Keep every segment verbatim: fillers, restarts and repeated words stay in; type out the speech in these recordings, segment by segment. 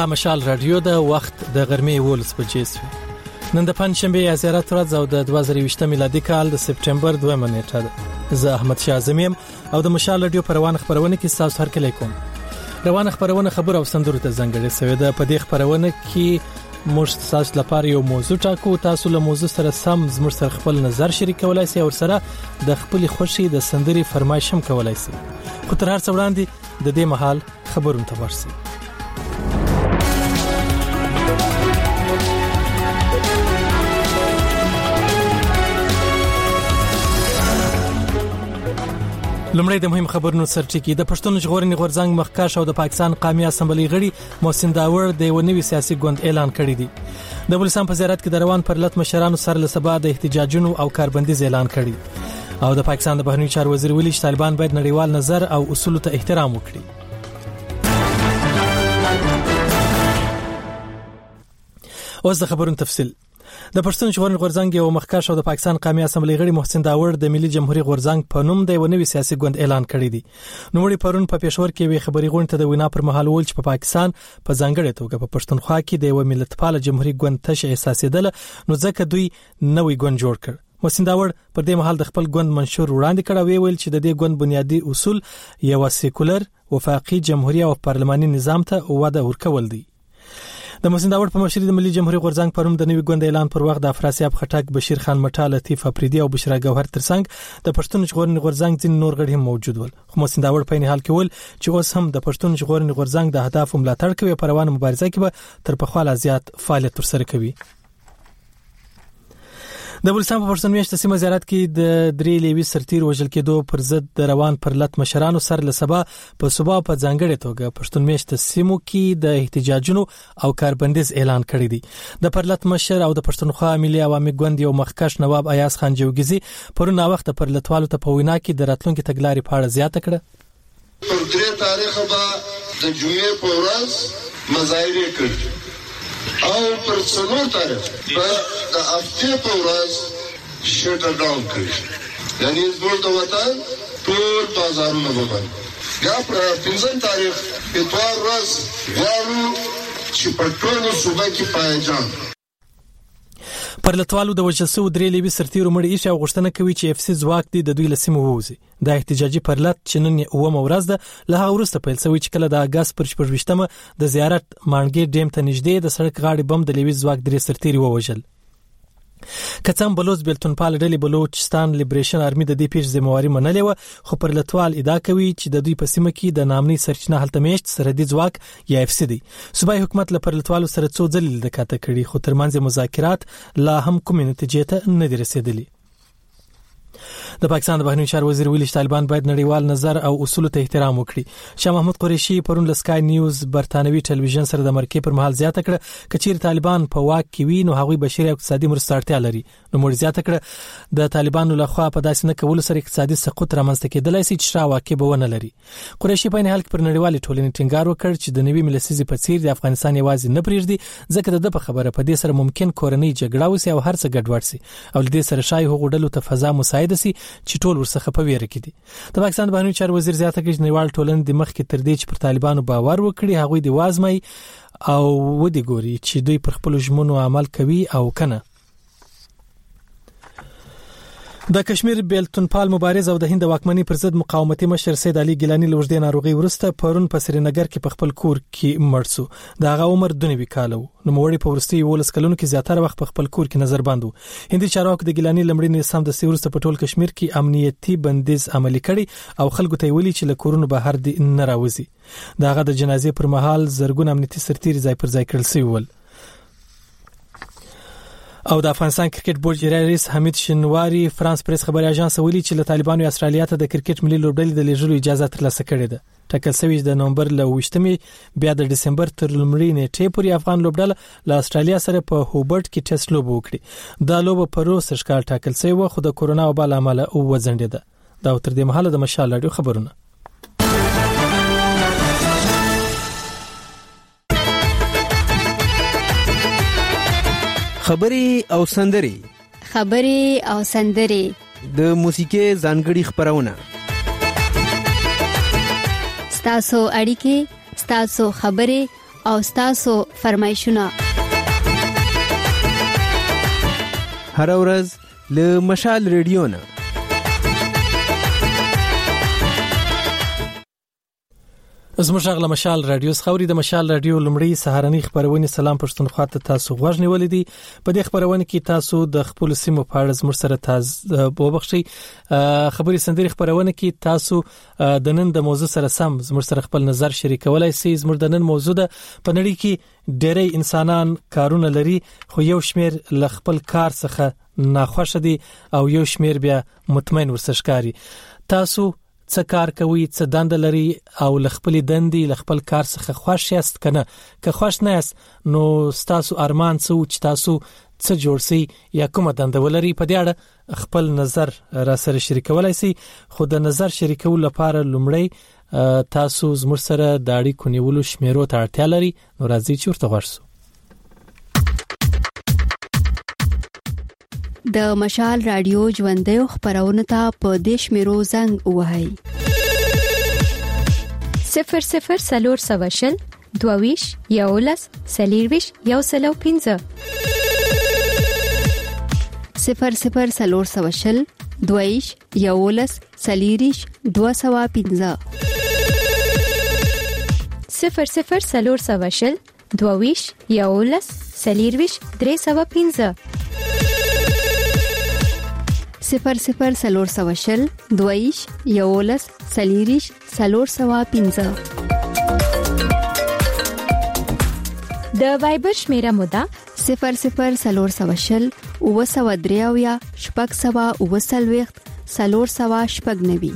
دا مشال رادیو د وخت د غرمې ولس بجې شو. نن د پنځشنبه یا زیارت ورځ او د دوه زره یوویشت میلادي کال د سپټمبر دوه نیټه ده. زه احمد شاه زمیم او د مشال رادیو پروان خبرونه کې تاسو هر کله کوم. روانه خبرونه خبر او سندرو ته ځنګړې شوې ده. په دې خبرونه کې موږ تاسو لپاره یو موضوع ټاکو. تاسو له موضوع سره سم زموږ سره خپل نظر شریکولای شئ او سره د خپل خوشي د سندري فرمایش هم کولای شئ. خو تر هر څه وړاندې د دې محل خبرونه ته ورسئ. لمړی د مهم خبرونو سرټکی. د پښتون ژغورنې غورځنګ مخکښ او د پاکستان قومي اسمبلی غړي محسن داور د یو نوي سیاسي ګوند اعلان کړی دی. د بلوچستان په زیارت کې د روان پرلط مشرانو سره له سبا د احتجاجونو او کاربندیز اعلان کړی او د پاکستان د بهرنیو چارو وزیر ویلي چې طالبان باید نړیوال نظر او اصولو ته احترام وکړي. اوس د خبرونو تفصیل. د پښتون ژغورنې غورځنګ یو مخکښ او د پاکستان قومي اسمبلی غړي محسن داور د ملي جمهوریت غورځنګ په نوم د یو نوي سیاسي ګوند اعلان کړی دی. نو وړي پرون په پېښور کې وی خبري غونډه ته د وینا پر مهال ول چې په پاکستان په ځانګړې توګه په پښتونخوا کې د یو ملتپال جمهوریت ګوند تش احساسېدل نو ځکه دوی نوې ګوند جوړ کړ. محسن داور پر دې مهال د خپل ګوند منشور وړاندې کړ او ویل چې د دې ګوند بنیادی اصول یو سیکولر وفاقي جمهوریت او پارلماني نظام ته وده ورکول دي. د محسن داور په مشرۍ د ملي جمهوریت غورځنګ پروم د نوي ګوند اعلان پر وخت د افراسیاب خټک، بشیر خان مټا، لطیف افریدي او بشرا گوهر ترڅنګ د پښتون ژغورنې غورځنګ ځین نور غړي هم موجود ول. خو محسن داور په حال کې ول چې اوس هم د پښتون ژغورنې غورځنګ د اهداف ملاتړ کوي په روانه مبارزه کې به تر پخوا لا زیات فعالیت ترسره کوي. د بلوچستان په پښتون میاشت سیمه زیارت کې د درې لیوي سرتیر وژل کېدو پر ضد د روان پرلط مشرانو سره له سبا په صوبا په ځانګړې توګه پښتون میاشت سیمو کې د احتجاجونو او کاربندیز اعلان کړی دی. د پرلط مشر او د پښتونخوا ملي عوامي ګوند یو مخکښ نواب ایاز خان جوګزي پرون وخت پرلطوالو ته په وینا کې د راتلونکو تګلارې په اړه زیاته کړه. په درې تاریخ به د جمعې په ورځ مظاهره کړې او پر څلور تاریخ په د هفته په ورځ شټر ډاون کړی. یعنی زموږ د وطن ټول بازارونه به بند. بیا پر پنځم تاریخ اتوار ورځ غواړو چې په ټولو صوبه کې پایجان. پرلطوالو د وجسو درې لیوي سرتیرو مړ ایښ او غوښتنه کوي چې اف سي ځواک دی د دوی لسمه ووزي. د احتجاجي پرلط چې نن اومه ورځ ده له هغه وروسته پیل شوی چې کله د اگست پر شپږمه د زیارت مانګې ډیم ته نږدې د سړک غاړې بم د لیوي ځواک درې سرتیري ووژل. کڅم بلوچ بیلتونپال ډلې بلوچستان لیبریشن آرمي د دې پیښې ذمہواری منلې و خو پرلطوال ادعا کوي چې د دوی په سیمه کې د نامني سرچینه هلته میشت سرحدي ځواک یا اف سي دی. صوبایي حکومت له پرلطوالو سره څو ځلې د کاته کړي خو ترمنځ مذاکرات لا هم کومې نتیجې ته نه دي رسیدلي. د پاکستان د بهرنیو چارو وزیر ویلي چې طالبان باید نړیوال نظر او اصولو ته احترام وکړي. شاه محمود قریشي پرون له سکای نیوز برتانوي ټلویزیون سره د مرکې پر مهال زیاته کړه کچیر طالبان په واک کې وي نو هغوی بشري او اقتصادي مرستې اړتیا لري. نو موږ زیاته کړه د طالبانو لخوا په داسې نه کولو سره اقتصادي سقوط رامنځته کېدلای شي چې شا واقع به ونه لري. قریشي په حال کې پر نړیوال ټولنې ټینګار وکړ چې د نوي ملسیزي په څیر د افغانستان یوازې نه پریږدي ځکه د په خبره په دې سره ممکن کورنۍ جګړه وسی او هر څه ګډوډ شي او د دې سره شای هغو ډلو ته فضا مساعده شي چې ټول ورڅخه په ویره کې دي. د پاکستان د بهرنیو چارو وزیر زیاته کړي چې نړیوال ټولنه د مخ کې تر دې چې پر طالبانو باور وکړي هغوی د وازمای او ودی ګوري چې دوی پر خپل ژمنو عمل کوي او کنه. د کشمیر بیلتونپال مبارز او د هند واکمنۍ پر ضد مقاومتي مشر سید علي ګیلاني له وژدې ناروغي ورسته پرون په سرینګر کې په خپل کور کې مړ شو. د هغه عمر دونوي کال وو. نو موړي په ورستي ولس کلونو کې زیاتره وخت په خپل کور کې نظر بند وو. هندي چارواکو د ګیلاني لمړي نظام د سیورسته په ټول کشمیر کې امنیتي بندیز عملي کړي او خلکو ته ویلي چې له کورونو بهر دي نه راوځي. د هغه د جنازې پر مهال زرګون امنیتي سرتیري ځای پر ځای کړل شوی ول. او د افغانستان کرکټ بورډ رئیس حمید شنواری فرانس پریس خبري اژانس ویلي چې له طالبانو استرالیا ته د کرکټ ملي لوبډلې د لیږلو اجازه ترلاسه کړې ده. ټاکل شوی د نومبر له وشتمې بیا د دسمبر تر لومړۍ نیټې پورې افغان لوبډله له استرالیا سره په هوبرټ کې ټیسټ لوب وکړي. دا لوب په روس ښکار ټاکل شوی و خو د کورونا وبا له امله وځنډېده. دا تر دې مهاله د مشال رادیو خبرونه. خبري او سندري خبري او سندري د موسیقي ځانګړي خبرونه ستاسو اړیکې ستاسو خبري او تاسو فرمایشونه هر ورځ له مشال ریډیو نه زموږ غل مشال رادیو خوري د مشال رادیو لمړی سهارنی خبرونه سلام پښتونخوا ته تاسو غوښ نیولې دي په دې خبرونه کې تاسو د خپل سیمو په اړه زموږ سره تاسو وبخشي خبري سندري خبرونه کې تاسو د نن د موضوع سره سم زموږ سره خپل نظر شریکولای شئ زموږ د نن موضوع د په نړۍ کې ډېری انسانان کارونه لري خو یو شمیر ل خپل کار څخه ناخوښ دي او یو شمیر بیا مطمئن ورسشکاري تاسو څه کار کوي څه دند لري او لخپل دندي لخپل کار څخه خوښ یاست کنه که خوښ نه یاست نو تاسو ارمان څه و چې تاسو څه جوړ سي یا کومه دند ولري په دې اړه خپل نظر را سره شریکولای شي خو د نظر شریکول لپاره لومړی تاسو زموږ سره د اړیکو نیولو شمیرو ته اړتیا لري نو راځي چې ورته ورسو د مشال رادیو ژوندې خبرونه ته په دیش میرو زنګ وهاي صفر صفر سلور سواشل دوویش یولس سلیرویش یو سلو پینزه صفر صفر سلور سواشل دوویش یولس سلیریش دو سوا پینزه صفر صفر سلور سواشل دوویش یولس سلیرویش درې سوا پینزه صفر صفر سلور سواشل دویش یولس سلیریش سلور سوا پینزه د وایبر شمیره مودا صفر صفر سلور سواشل او سوا دریاویا شپږ سوا او سلويخت سلور سوا شپږ نوي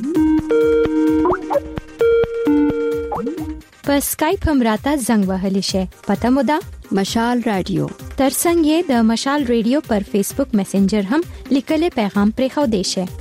په سکایپ هم راته زنګ وهلی شي پته مودا مشال رادیو ترڅنګ یې د مشال ریډیو پر فیسبوک میسنجر هم لیکلي پیغام پرې خو دی شي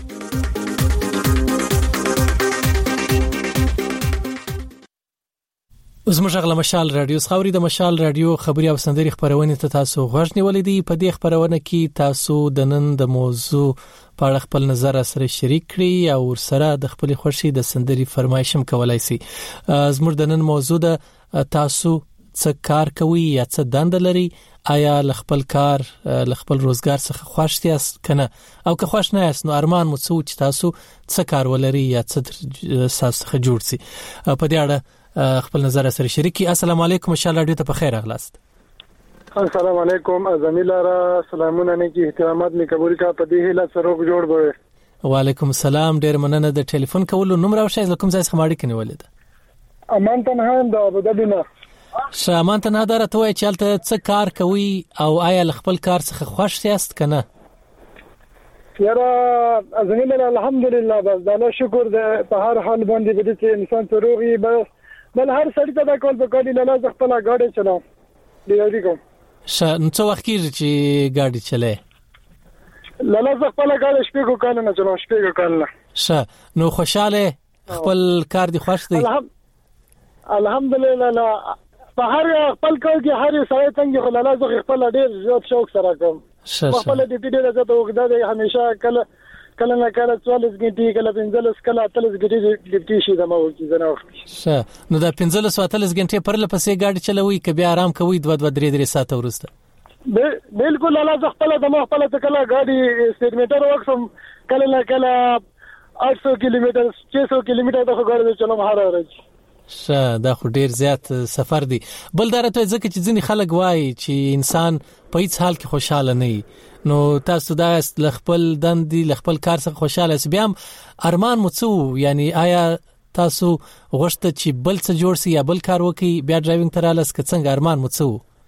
زموږ غل مشال رادیو خوري د مشال رادیو خبري او سندري خبرونه ته تاسو غوښ نیولې دي په دې خبرونه کې تاسو د نن د موضوع په اړه خپل نظر سره شریک کړئ او سره د خپل خوشي د سندري فرمایشم کولای شئ زموږ د نن موضوع د تاسو څه کار کوي یا څه دند لري آیا خپل کار خپل روزګار څخه خوښ یاست کنه او که خوښ نه یاست نو ارمان مو څه چې تاسو څه کار ولري یا څه څخه جوړ سي په دې اړه خپل نظر سره شریکي السلام علیکم ان شاء الله ډیره په خیر اغلاست السلام علیکم زمیلا را سلامونه نه کی احترامات می قبول کا پدې هله سره جوړ بوي وعلیکم السلام ډیر مننه د ټلیفون کولو نمبر او شایز کوم ځای څخه ماړی کني ولید امان ته نه د ابوظبي نه شامان ته نادر ته وای چې الته څه کار کوي او آیا خپل کار څخه خوښ یاست کنه یاره ازمیل الحمدلله بس دا له شکر د په هر حال باندې د دې انسان ته روغي بس بل هر سړی ته دا کول په کلی لاله خپل غاډي چلاو دی یاري کوم ش نو څو وخت کېږي چې غاډي چلای لاله خپل غاډي شپږ کال نه چلاو شپږ کال نه ش نو خوشاله خپل کار دی خوښ دی الحمدلله لا په هر خپل کار کې هر سړی څنګه خلاله زه خپل ډیر زیات شوق سره کوم خپل دې دې ډیر زیات وګدا دی همیشه کله کله نه کله څوارلس غنټې کله پنځلس کله اتلس غنټې ډیپټي شي د مو کې زنه وخت شه نو دا پنځلس اتلس غنټې پر لپسې گاډي چلوي ک بیا آرام کوي دوه دوه درې درې ساعت ورسته بالکل الله ز خپل د مو خپل کله گاډي سپیډمیټر وکم کله نه کله آठ सौ کیلومتر छह सौ کیلومتر د گاډي چلوم هر ورځ شه دا خو ډیر زیات سفر دی بل درته ځکه چې ځینی خلک وایي چې انسان په هیڅ حال کې خوشاله نه نو تاسو دا خپل دندي خپل کار څخه خوشاله سي بیا ارمان مو څو یعنی آیا تاسو غوښته چې بل څه جوړ سي یا بل کار وکي بیا ډرایوینګ تراله څنګه څنګه ارمان مو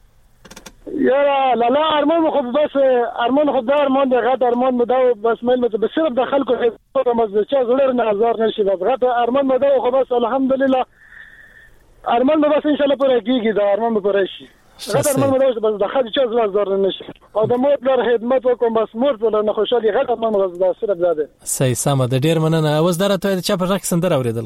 څو یاره لالا ارمان خو بس ارمان خو دا ارمان د غټ ارمان مو دا بس مې مت صرف د خلکو په مزه زړه نه هزار نشي بس غټ ارمان مو دا خو بس الحمدلله ارمان به بس ان شاء الله پوره کیږي دا ارمان به پوره شي غټ ارمان به بس د خځې چا زړه زور نه شي او د مور لپاره خدمت وکم بس مور ته نه خوشالي غټ ارمان به دا صرف زده صحیح سم د ډیر مننه اوس درته چې په ځکه سندر اوریدل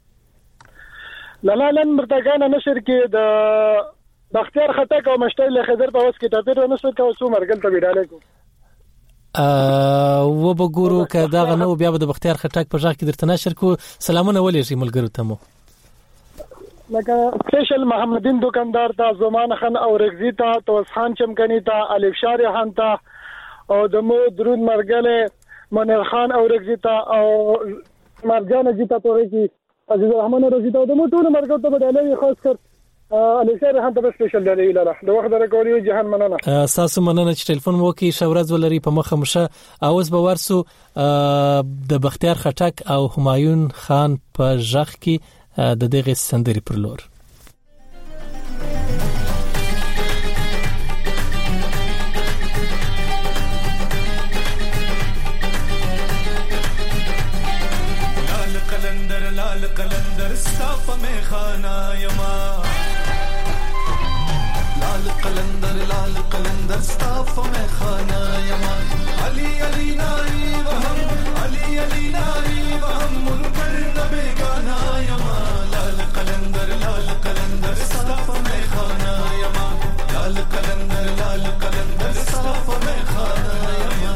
غواړي لالا لن مرتګانه نشر کې د بختیار خټک او مشتای له خضر په اوس کې ټاپیر ونسو کا اوس مرګل ته ویډاله کو ا و بګورو ک دا غنو بیا د بختیار خټک په ځکه درته نشر کو سلامونه ولې ملګرو ته مو لکه سپیشل محمدین دکاندار ته، زمان خان اورغزی ته، توس خان چمکنی ته، الف شاری خان ته، او د مو درود مرګله منیر خان اورغزی ته، او مرجان جی ته پوره کی عزیز الرحمن اورغزی ته، د مو ټول مرګ ته بدلې خاص کر الف شاری خان ته سپیشل دی لاله د وخت درکولې جهان مننه. تاسو مننه چې ټلیفون مو کې شورز ولري په مخه مشه. اوس به ورسو د بختیار خټک او همایون خان په ژغ کې د دغه سندري پر لور. لال قلندر لال قلندر صاف میں خانہ یما، لال قلندر لال قلندر صاف میں خانہ یما، علی علی ناری وہم علی علی ناری وہم منکر نبی گانا یما، لال قلندر لال قلندر صاف میں خانہ یما، لال قلندر لال قلندر صاف میں خانہ یما.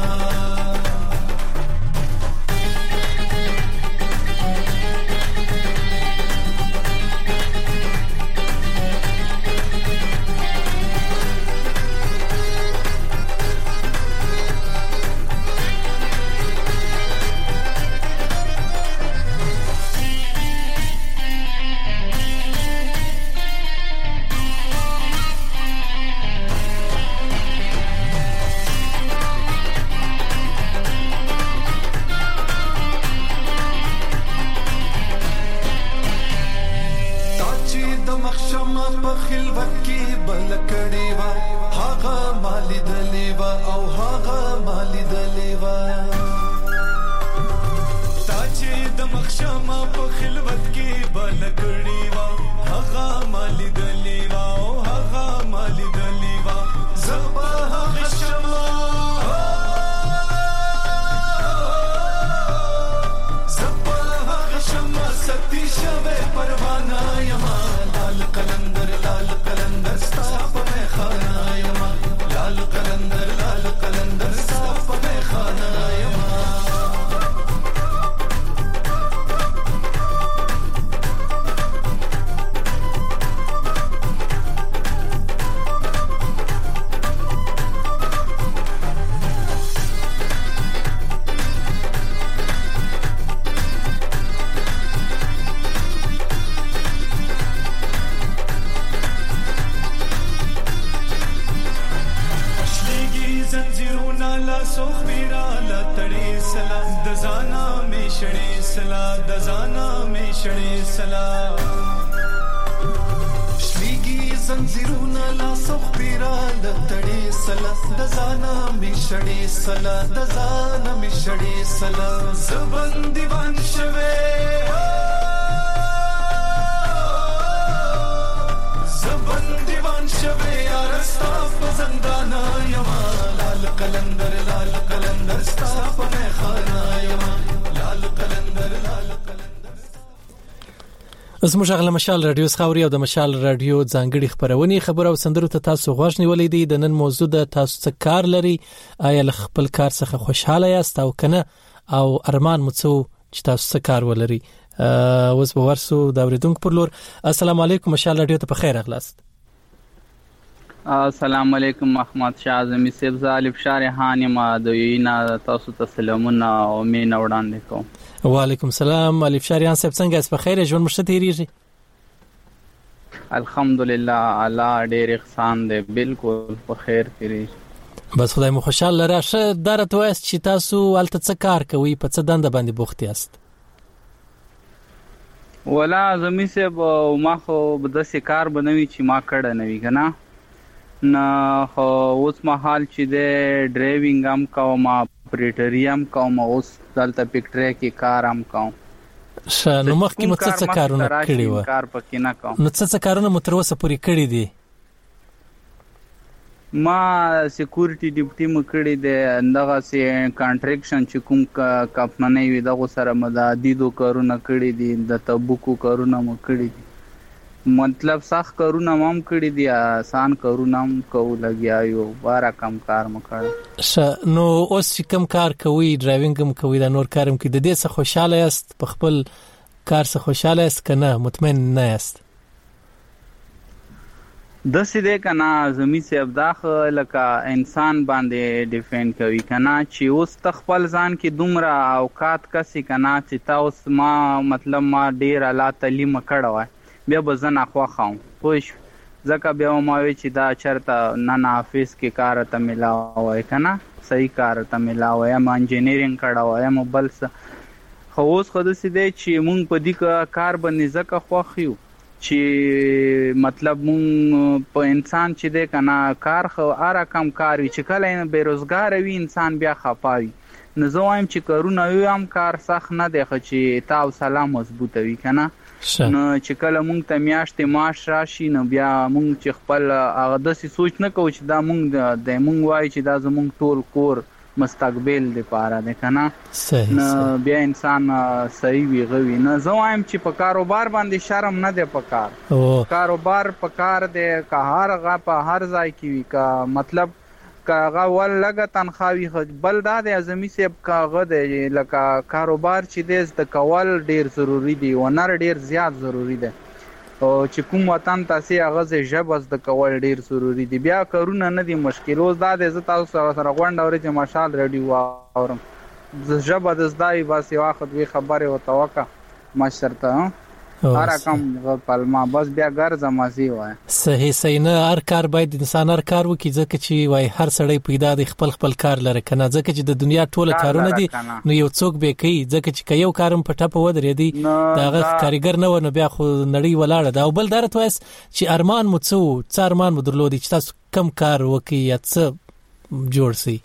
زموږ غل مشال رادیو خاوري او د مشال رادیو ځانګړي خبرونه خبر او سندرو ته تاسو غوښ نیولې دي. د نن موضوع د تاسو څه کار لري، آیا ل خپل کار څخه خوشاله یاست او کنه، او ارمان مو څه چې تاسو څه کار ولري. اوس به ورسو دا اوریدونکو پر لور. السلام علیکم، مشال رادیو ته په خیر اغلاست. السلام علیکم محمد شاه اعظمي صاحب، زالف شارحان ما دوینا تاسو ته سلامونه او مين وړاندې کوم. وعلیکم السلام الف شاریان صاحب، څنګه اس په خیر ژوند مشته تیریږي؟ الحمدلله الله ډېر احسان دی، بالکل په خیر تیریږي. بس خدای مو خوشاله راشه. درته وایست چې تاسو الته څه کار کوي، په څه دنده باندې بوخت یاست؟ ولا زمي صاحب ما خو بدسه کار بنوي چې ما کړه نوي کنه نه، خو اوس مهال چې د ډرایوینګ هم کوم، اپریټری هم کوم، اوس دلته پکټری کې کار هم کوم. ښه، نو مخکې مو څه څه کارونه کړي وو؟ کار پکې نه کوم. نو څه څه کارونه مو تر اوسه پورې کړي دي؟ ما سکیورټي ډیپټي مو کړي دي، دغه سي کانټریکشن چې کوم کمپنۍ وي دغه سره مدادیدو کارونه کړي دي، د تبوکو کارونه مو کړي دي، مطلب سخت کارونه هم کړي دي، آسان کارونه هم کوو لګیا یو، بارا کم کار مو کړی. ښه، نو اوس چې کم کار کوي، ډرایوینګ هم کوي، دا نور کار هم کوي، د دې څه خوشاله یاست؟ په خپل کار څه خوشاله یاست که نه؟ مطمئن نه یاست؟ د سیده کنا زمي سیب داخ لکه انسان باندې ډیفند کوي کنا چې اوس تخپل ځان کې دومره اوقات کسي کنا چې تاسو ما مطلب ما ډیر اعلی تعلیم کړو بیا به زه نه خوښم پوه ځکه بیا ما وی چې دا چرته نه نه افیس کې کار ته ملاوي کنا صحیح کار ته ملاوي ما انجینیرینګ کړو یم بل څه خو اوس خو د سیده چې مونږ په دې کار باندې ځکه خوښ یو چې مطلب مون په انسان چې د کنا کار خو اره کم کار وي چې کله بیروزګار وي انسان بیا خپاوي نو زه وایم چې کارونه یو هم کار سخت نه دی خو چې تاسو سلام مضبوط وي کنه نو چې کله مونږ ته میاشتې معاش راشي نو بیا مونږ چې خپل هغه داسې سوچ نه کوو چې دا مونږ د مونږ وایي چې دا زمونږ ټول کور مستقبل دی پاره ده کنه نو بیا انسان صحیح وی غوي نه زه وایم چې په کاروبار باندې شرم نه دی په کار کاروبار په کار دی که هر غا په هر ځای کې وي که مطلب کاغه ول لګه تنخواوي بل دا د اعظمي صاحب کاغه دی لکه کاروبار چې دی د کول ډیر ضروری دی ونر ډیر زیات ضروری دی او چې کوم وطن تاسو هغه ز ژبه د کول ډیر ضروری دی بیا کارونه نه دي مشکل اوس دا د تاسو سره غونډه اوري چې ماشال رادیو اورم ز ژبه د زداي بس یو وخت وی خبره او توقع ماشرته هر کم پلمه بس بیا ګرځه مزي وای صحیح صحیح نه هر کار باید انسان هر کار وکړي ځکه چې وای هر سړی پیدا د خپل خپل کار لري کنه ځکه چې د دنیا ټوله کارونه دي نو یو څوک به کوي ځکه چې یو کارم په ټاپه ودرې دي داغه کاریګر نه ونه بیا خو نړۍ ولاړه دا او بل درته وایس چې ارمان مو څو څ ارمان مو درلودي چې تاسو کم کار وکړي یا څه جوړ سي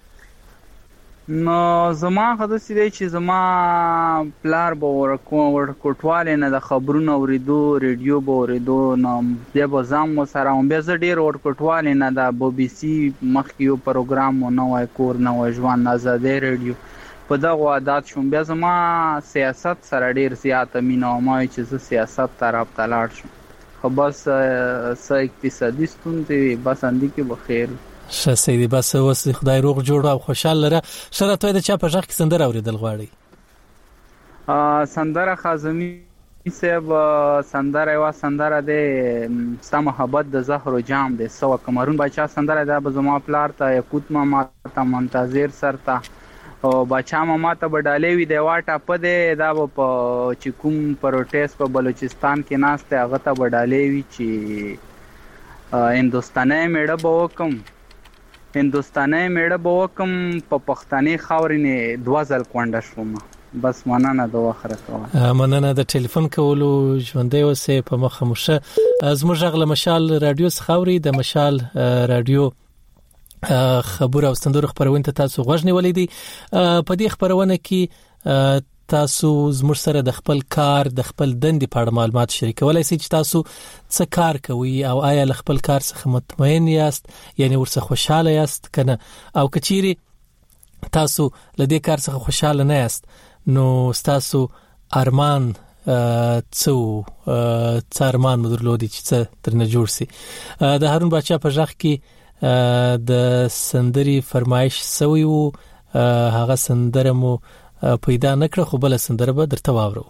نو زما خدای دی چې زما پلار به ورکو ور کوټواله نه د خبرونو اوریدو ریډیو به اوریدو نو بیا به زم سره هم بیا زه ډیر ور کوټواله نه د بي بي سي مخکې یو پروګرام نو وای کور نو ژوند آزادې ریډیو په دغه عادت شوم بیا زما سیاست سره ډیر زیات مینه ما چې زه سیاست طرف ته لاړ شم خو بس سې اقتصادي ستونزې بس اندې کې بخیر شه سیدی بس اوس خدای روغ جوړ او خوشاله لره سره ته د چا په ځخ کې سندره اوریدل غواړي ا سندره خازمی صاحب سندره وا سندره د ستا محبت د زهر او جام د سو کمرون بچا سندره د بزما پلار ته یکوت ما ته منتظر سرتا او بچا ما ته بډالې وی د واټه په د دا په چې کوم پروټیست په بلوچستان کې ناشته هغه ته بډالې وی چې هندستاني میړه به وکم هندستاني میړه به وکم په پښتني خاورینه دوازل کونډه شوم بس مننه د واخره کوه مننه د ټلیفون کولو ژوندې اوسه په مخه مشه زموږ غل مشال رادیو خاوري د مشال رادیو خبر او ستندور خبرونه تاسو غوښنی ولیدي په دې خبرونه کې تاسو زموږ سره د خپل کار د خپل دندې په اړه معلومات شریکولای شئ چې تاسو څه کار کوئ او آیا له خپل کار څخه مطمئن یاست یعنی ورڅخه خوشاله یاست کنه او کچيري تاسو له دې کار څخه خوشاله نه یاست نو تاسو ارمان څو څو ارمان مدرلودي چې څه ترنه جوړ سي د هارون بچا په ځخ کې د سندري فرمایش سوي وو هغه سندره مو پیدا نکړه خو بل سندره به درته واورو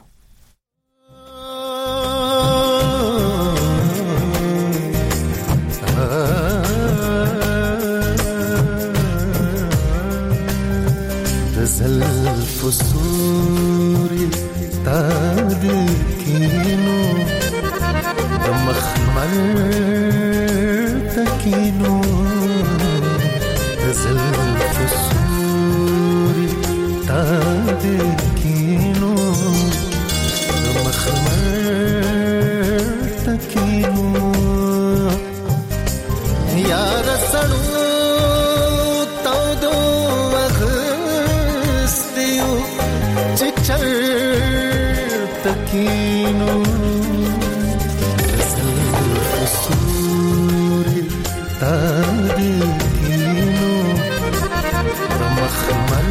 زلف سوري تاد کینو مخمل تکینو زلف سوري تاد کینو مخمل تکینو یار سړو تو دو وغستیو چچر تکینو زلف سوري تاد کینو مخمل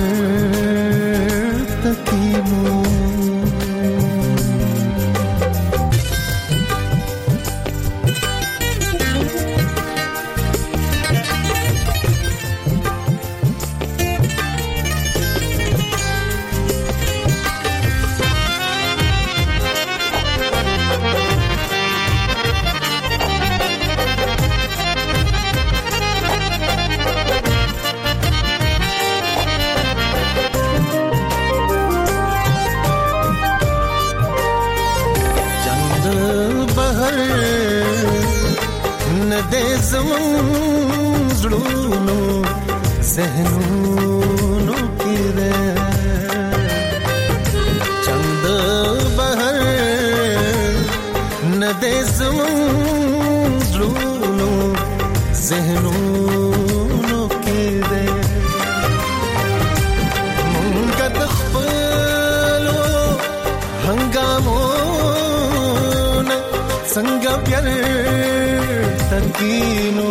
تکینو زمون زړونو ذهنونو کې ده چند بهر نه دې زمون زړونو ذهنونو کې ده مونږ د خپلو هنګامونو څنګه پیار تکینو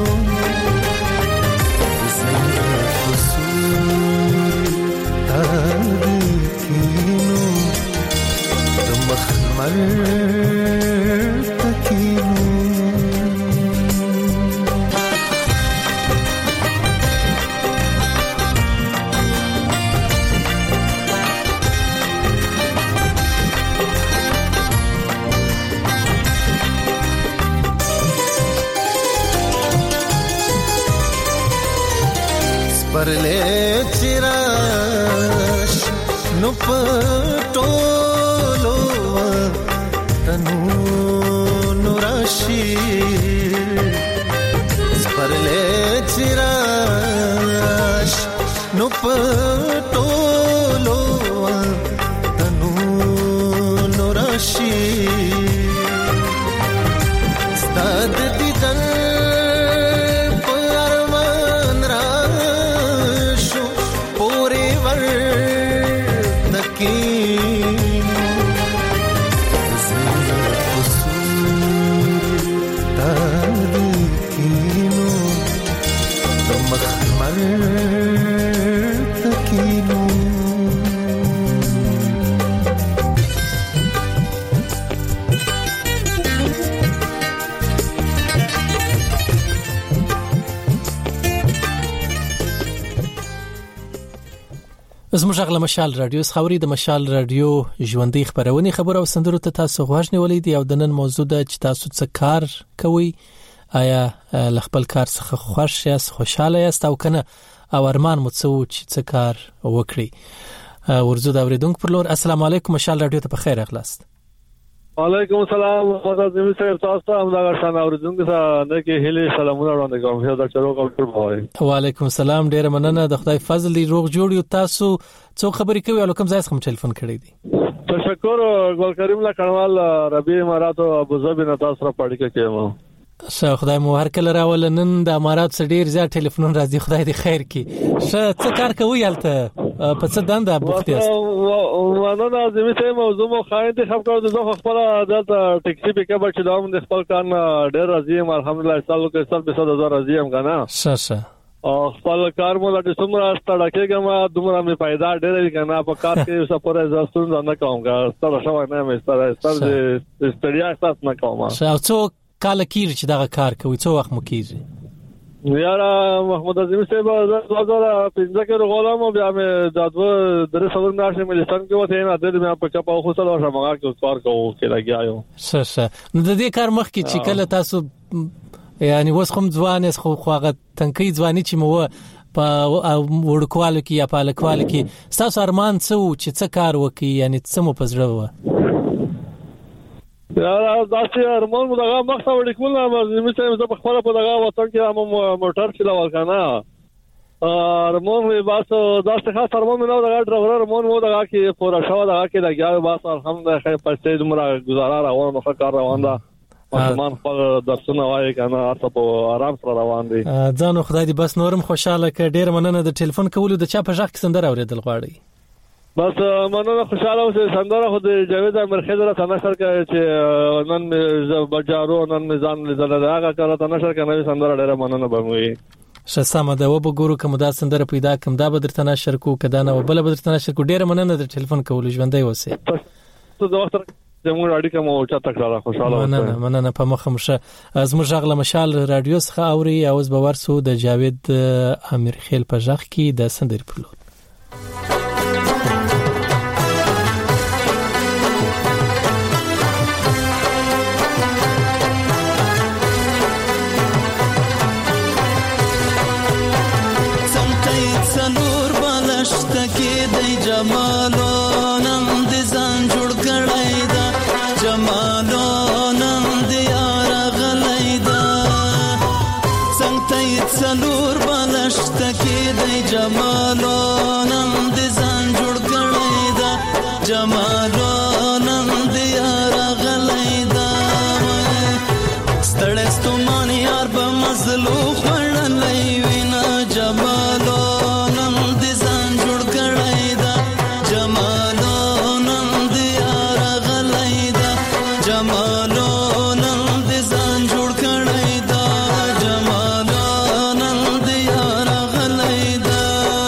परले चिराश नु पटोलो तनु नुराशी परले चिराश नु पटोलो तनु नुराशी स्ताद दिदन زموږ غل مشال رادیو خبري د مشال رادیو ژوندۍ خبرونه خبر او سندرو ته تاسو غواړئ نیولې دی او د نن موضوع د چې تاسو څه کار کوي آیا خپل کار څخه خوښ یاست خوشاله یاست او کنه او ارمان مو څه چې څه کار وکړي ورزو دا اوریدونکو پر لور السلام علیکم مشال رادیو ته په خیر اخلاص وعلیکم السلام حضرت زمي صاحب تاسو هم دا شان اوریدونکو ته د کې هلي سلامونه وړاندې کوم زه د چرو کوم وای وعلیکم السلام ډیر مننه د خدای فضل دی روغ جوړ یو تاسو څو خبرې کوي او کوم ځای څخه ټلیفون کړی دی تشکر ګل کریم لا کڼوال ربيع امارات او ابوظبي نه تاسو را پړی کېم شه خدای مو هر کله راول نن د امارات سره ډیر زیات ټلیفون راځي خدای دې خیر کړي شه څه کار کوي البته په څه دنده بوخت یاست ونه د زمي ته موضوع مو خاين ته خبر کړو د خپل د ټیکسي پک اپ چې دا د خپل کار ډیر راځي الحمدلله سالو کې سل به صد راځي هم کنه شه شه او خپل کار مو د څومره ستړکېګه ما دومره می پیدا ډېر کنه په کار کې سپور زاستون نه کوم کا ستړ شو نه مې ستړ ستړ ستړیا احساس نه کوم شه څو کال کېږي چې دا کار کوي څو وخت مو کېږي یاره محمد عظیم صاحب زه زه پنځه کې غوړم بیا مې د دوه درې سوال ناشه مې لسان کې وته نه د مې په چپا خو سره شمه کې کار کوو کې لګیاو شه شه نو د دې کار مخ کې چې کله تاسو یعنی وس کوم ځوان خو خواغه تنکي ځواني چې مو په ورکوالو کې یا په لکوالو کې تاسو ارمان څه چې څه کار وکي یعنی څه مو پزړه و یاره داسې ارمان مو دغه مخ ته وړکول نه مې چې زه په خپل په دغه وطن کې هم موټر چلاول کنه ارمان مې بس داسې خاص ارمان نه دغه ډرایور ارمان مو دغه کې پورا شو دغه کې لګیا بس الحمدلله خیر پښتې دمره گزاره روان مخ کار روان ده ارمان خپل درسونه وایي کنه تاسو په آرام سره روان دي ځانو خدای دې بس نورم خوشاله ک ډیر مننه د ټلیفون کولو د چا په ځخ کې سندره اوریدل غواړي بس مننه خوشاله اوسه سندره خو د جاوید امیر خضر ته نشر کوي چې نن بجارو نن میزان لزله هغه کړه ته نشر کوي سندره ډیره مننه بموي شسامه دا وبګورو کوم دا سندره پیدا کوم دا بدرته نشر کو کدا نه وبله بدرته نشر کو ډیره مننه د ټلیفون کولو ژوندۍ اوسه ته د وخت زموږ اړیکه مو چاته کړه خوشاله اوسه مننه مننه په مخه مشه زموږ غله مشال رادیو څخه اوري اوس به ورسو د جاوید امیر خیل په ځخ کې د سندره پلو کې د جمالو نن د ځان جوړ کړای دا جمالو نن د یار غلای دا جمالو نن دې ځان جوړ کړی دا جمالو نن دې یار غلی دا ستړی ستومان یار به مزلو خوړلی وینا جمالو نن دې ځان جوړ کړی دا جمالو نن دې یار غلی دا جمالو نن دې ځان جوړ کړی دا جمالو نن دې یار غلی دا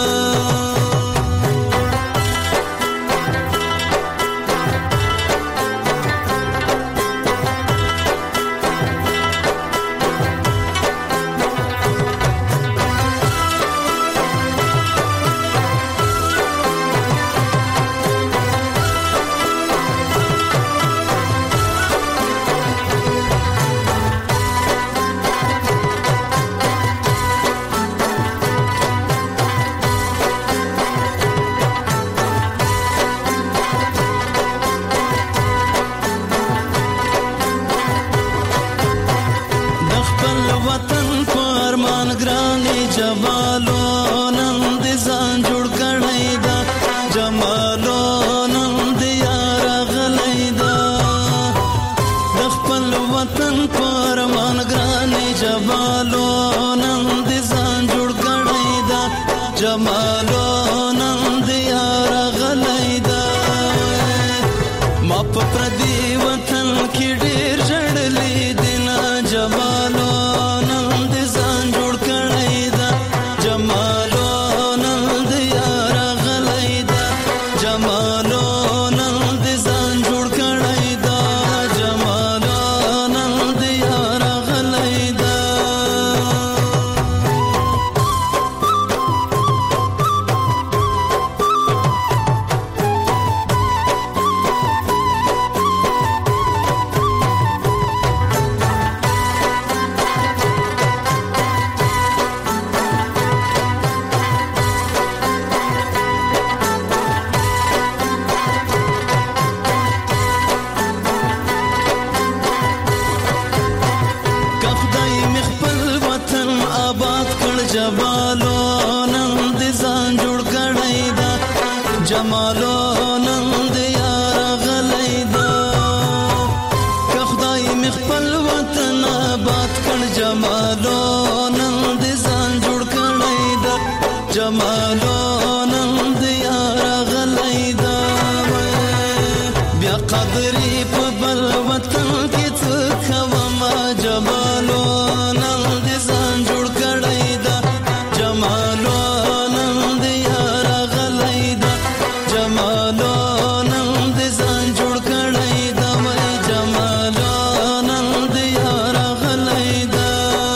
د خپل وطن په ارمان ګرانې جمالو نن دې ځان جوړ کړی دا جمالو نن دې یار غلی دا د خپل وطن په ارمان ګرانې جمالو نن دې ځان جوړ کړی دا جمالو نن دې یار غلی دا ما په پردي وطن کې ډېر ژړلی دي نه جمالو نن دې ځان جوړ کړی دا جمالو نن دې یار غلی دا جمالو نن دې ځان جوړ کړی دا جمالو نن دې یار غلی دا که خدای مې خپل وطن آباد کړ جمالو نن دې ځان جوړ کړی دا جمالو نن دې یار غلی دا که خدای مې خپل وطن آباد کړ جمالو نن دې ځان جوړ کړی دا جمالو نن دې یار غلی دا بیا قدرې په بل وطن کې څه کومه جمالو نن دې ځان جوړ کړی دا جمالو نن دې یار غلی دا جمالو نن دې ځان جوړ کړی دا وای جمالو نن دې یار غلی دا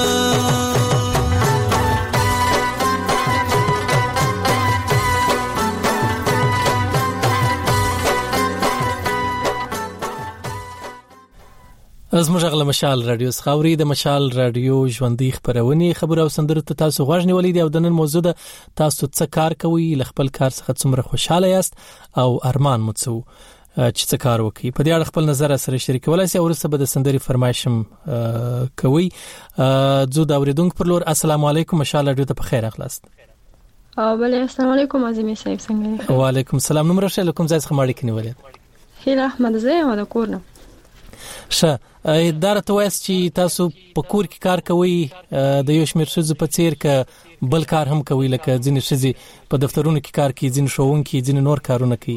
زموږ غل مشال رادیو څخه د مشال رادیو ژوندۍ خبرونه خبر او سندره ته تاسو غوښ نیولې دی او د نن موضوع ده تاسو څه کار کوئ خپل کار څخه څومره خوشاله یاست او ارمان مو څه چې څه کار وکړي په دې اړه خپل نظر سره شریکولای شئ او وروسته به د سندري فرمایشم کوي زو دا اوریدونکو پر لور السلام علیکم مشال رادیو ته په خیر اخلاص او بل السلام علیکم عظیم صاحب څنګه وعلیکم السلام نمبر شل کوم ځای څخه ماړی کنيولې هیله احمد زه د کورنه شه اداره ته وایي چې تاسو په کور کې کار کوئ د یو شمېر ښځو په څیر ک بل کار هم کوي لکه ځینې ښځې په دفترونو کې کار کوي ځینې ښوونکي ځینې نور کارونه کوي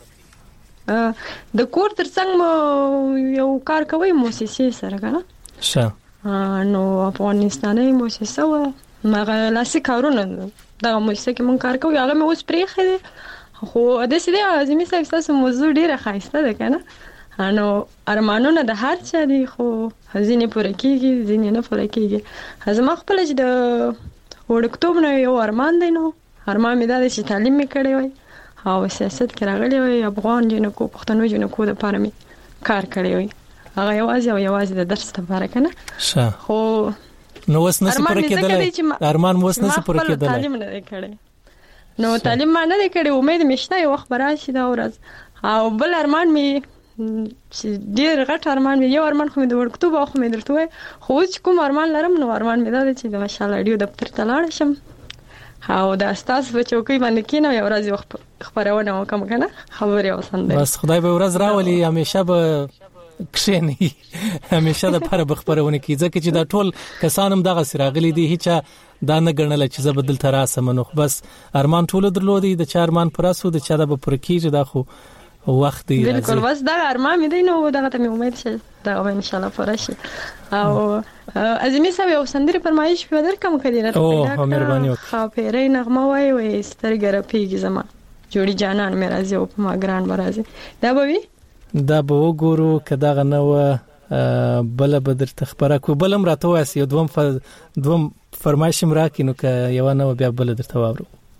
د کور ترڅنګ مو یو کار کوي مؤسسې سره کنه شه نو افغانستاني مؤسسه و مغه لاسي کارونه دا مؤسسه کې مون کار کوي هغه مې اوس پرېخه خو د سې د اعظمي صاحب تاسو موضوع ډیره خاصه ده کنه انو ارمانونه د هر چا دي خو ځینې پوره کیږي ځینې نه پوره کیږي زما خپل چې د وړکتوب نه یو ارمان دی نو ارمان مې دا چې تعلیم مې کړی وای او سیاست کې راغلی وای افغان جنکو پښتنو جنکو د پاره مې کار کړی وای هغه یوازې او یوازې د درس لپاره کنه شه خو نو وس نه پوره کېدل ارمان وس نه پوره کېدل تعلیم نه کړی نو تعلیم ما نه کړی امید مې شته یو وخت راشي دا ورځ او بل ارمان مې چې ډیر غټ ارمان مې یو ارمان خو مې د وړکتوب او خو مې درته وای خو چې کوم ارمان لرم نو ارمان مې دا دی چې د مشال رادیو دفتر ته لاړ شم او دا ستاسو په چوکۍ باندې کینم یو ورځ خبرونه وکم کنه خبرې او سندرې بس خدای به ورځ راولي همیشه به کښینی همیشه د پر بخبرونه کی ځکه چې دا ټول کسانم دغه سراغلی دي هیڅ دا نه ګڼل چې زبدل تراسه منو بس ارمان ټول درلودي د چا ارمان پراسو د چا د پرکیږي دا خو وخت دی بالکل بس دا ارمان مې دی نو دغه ته مې امید شه دا ان شاء الله پوره شي او ازمي سوي او سندري فرمایش په در کوم کړي نه او مهرباني وکړه خو پیرې نغمه وای وای سترګره پیږي زما جوړي جانان مې راځي او په ما ګران برازي دا به وي دا به وګورو کدا غنو بل بدر تخبره کو بلم راته واسي دوم ف دوم فرمایش مراکینو ک یو نه بیا بل درته وورو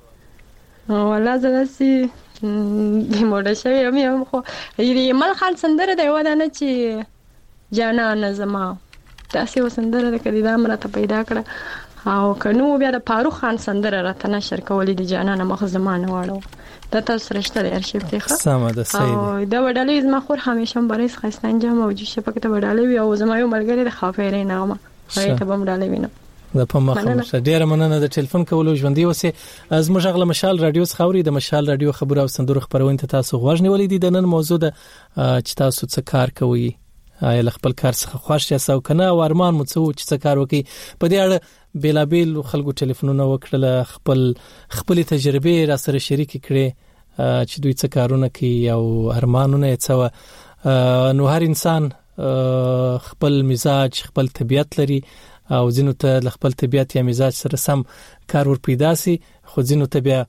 والله زلاسي د موډه شوی یم خو یی مل خال سندره دی ودانه چې جانان زما تاسو وسندره د کدی دا مرته پیدا کړه او کنو بیا د فاروق خان سندره راته نشر کولې د جانان مخ زمانه واړو د تاسو رشته د ارشیف دی ښه سم ده صحیح او دا وډالې زما خور همیشه بریس خستان جام او چې شپه کې وډالې وي او زما یو ملګری د خافېرې نامه هغه ته بم ډالې وینم د په مخه ډیره مننه د ټلیفون کولو ژوندۍ اوسه از مشغله مشال رادیو خاوري د مشال رادیو خبر او صندوق خبرونه ته تاسو غوښ نیولې دي د نن موضوع د چې تاسو څه کار کوي آیا خپل کار څخه خوښ یاست کنه او ارمان مو څه چې څه کار وکي په دې اړه بیلابیل خلکو ټلیفونونه وکړل خپل خپل تجربه را سره شریک کړي چې دوی څه کارونه کوي او ارمانونه څه نو هر انسان خپل مزاج خپل طبيعت لري او ځینو ته خپل طبيعت یا مزاج سره سم کار ور پیدا سي خو ځینو ته بیا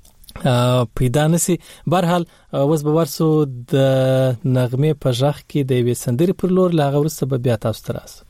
پیدا نسی برحال اوس به ورسو د نغمه په ژغ کې د وې سندري پر لور لاغه ورسره بیا تاسو تراس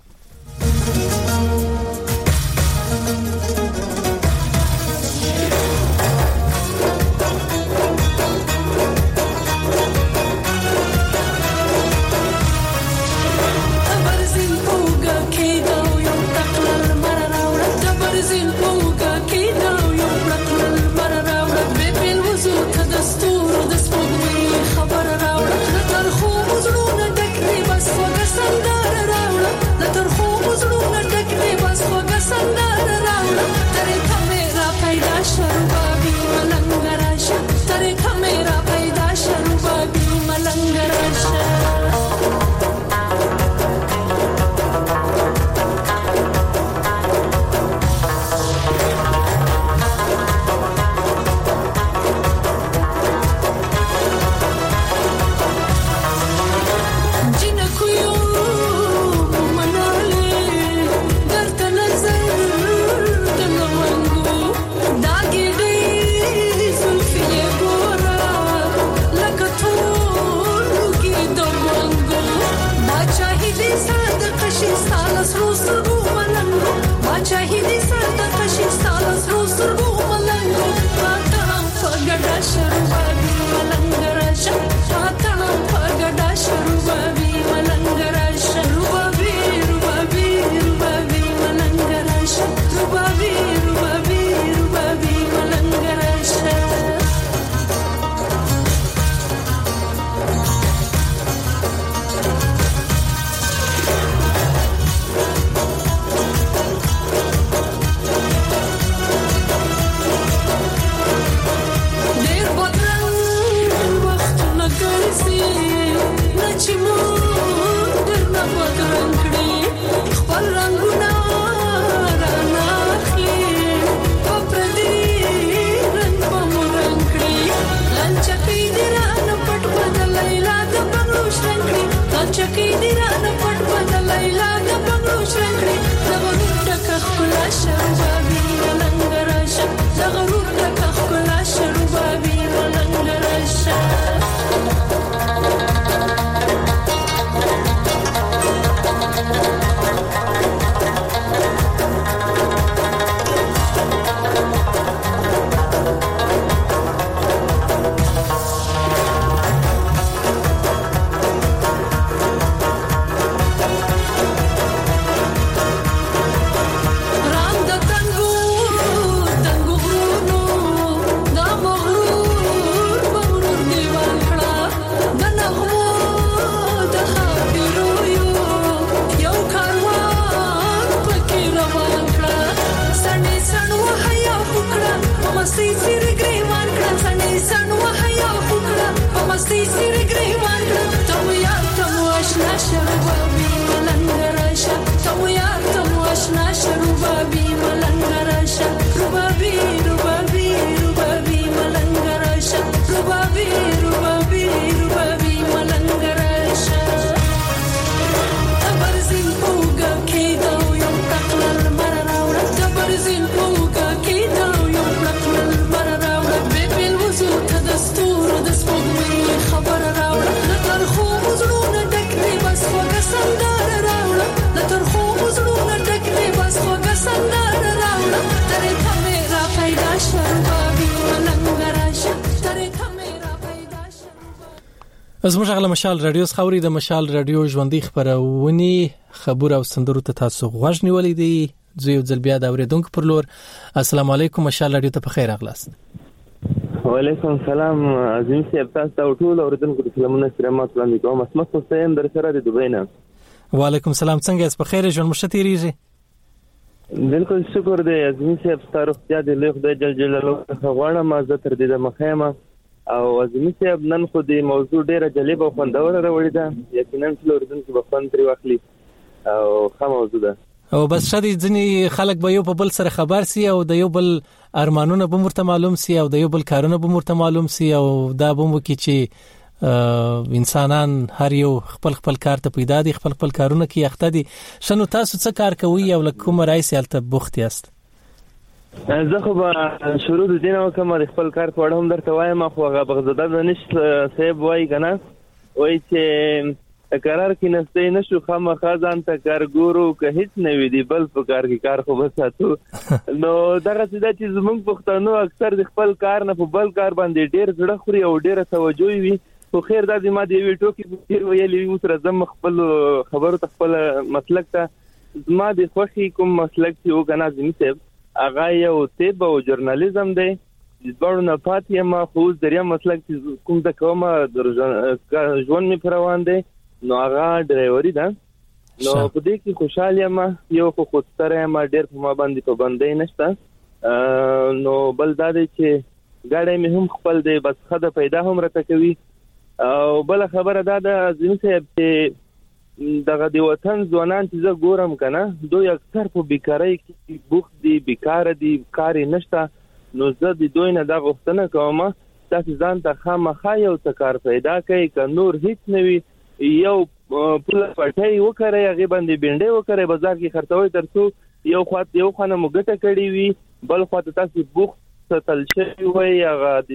خبر راوړه تر خو زړونه ډک دی بس وګ سندر راوړه سن وحیا فکر په مستی سیر گریوان تم یار تم آشنا شربابی ملنگ راشا تم یار تم آشنا شربابی ملنگ راشا ربابی ربابی ربابی ملنگ راشا ربابی ربابی ربابی ملنگ راشا تبرزین پوگا کیدا یوم تقلل مرراوړه تبرزین پوگا کیدا یوم تقلل مرراوړه بیبل وزو ته دستور د سپوږمۍ خبر راوړه لتر خو وزړونه ډک دی بس خوږه سندره راوړه لتر خو وزړونه ډک دی بس خوږه سندره راوړه ترې ته مې را پیدا شربابي ملنګ راشه ترې ته مې را پیدا شربابي زموږ غل مشال رادیو خوري د مشال رادیو ژوندۍ خبرونه خبر او سندرو ته تاسو غوښ نیولې دي زه یو ځل بیا د اوریدونکو پر لور السلام علیکم مشال رادیو ته په خیر اغلاست وعلیکم السلام عظیم صاحب تاسو ته ټول اوریدونکو ته سلامونه سترمات وړاندې کوم اسمت حسین در سره د دوبۍ نه وعلیکم السلام څنګه یاست په خیر ژوند مشته ریږي بالکل شکر دی عظیم صاحب ستاسو خدای دې له خدای جل جلاله غواړم ما زه تر دې د مخیمه او عظیم صاحب نن خو دې موضوع ډیره جالب او خوندوره راوړې ده یقینا ټول اوریدونکو په خوند ترې واخلي او ښه موضوع ده او بس شدي ځنی خلک به یو په بل سره خبر سي او د یو بل ارمانونه به مرته معلوم سي او د یو بل کارونه به مرته معلوم سي او دا به مو کې چې انسانان هر یو خپل خپل کار ته پیدا دي خپل خپل کارونه کې اخته دي شنو تاسو څه کار کوي او لکه کوم رئیس الته بوخت یاست زه خو به شروع د دینه وکم د خپل کار په اړه هم درته وایم خو هغه بغداد دانش صاحب وایي کنه وایي چې قرار کې نسته نشو خامخا ځان ته کارګورو که هیڅ نه وي دی بل په کار کې کار خو وساتو نو دغه څه چې زمونږ پښتنو اکثر د خپل کار نه په بل کار باندې ډیر زړه خوري او ډیره توجه وي خو خیر د دې ما دی وی ټوکی ډیر ویلې اوس راځم خپل خبرو ته خپل مسلک ته ما د خوشي کوم مسلک چې وګڼا زمي صاحب هغه یو طب او ژورنالیزم دی ځوړو نه پاتې ما خو دریا مسلک کوم د کومه ژوند می پروان دی نو هغه ډرایوري ده نو په دې کې خوشاله یم یو خو خودسره ما ډېر په ما باندې په باندې نشته نو بل دا دی چې ګاډی مې هم خپل دی بس خده پیدا هم راته کوي او بل خبره دا ده عظیم صاحب چې دغه دی وطن ځوانان چې زه ګورم کنه دوی اکثر په بیکارۍ کې بوخت دي بیکار دي کار نشته نو زه د دوی نه دا غوښتنه کوم تاسو ځان ته خامخا یو څه کار پیدا کړئ که نور هیڅ نه وي یو پوله پټای وکړی هغه باندې بینډې وکړی بازار کې خرڅوي ترڅو یو خواته یو خانه مګټه کړی وي بل خواته تاسو بوخت ستل شي وي هغه د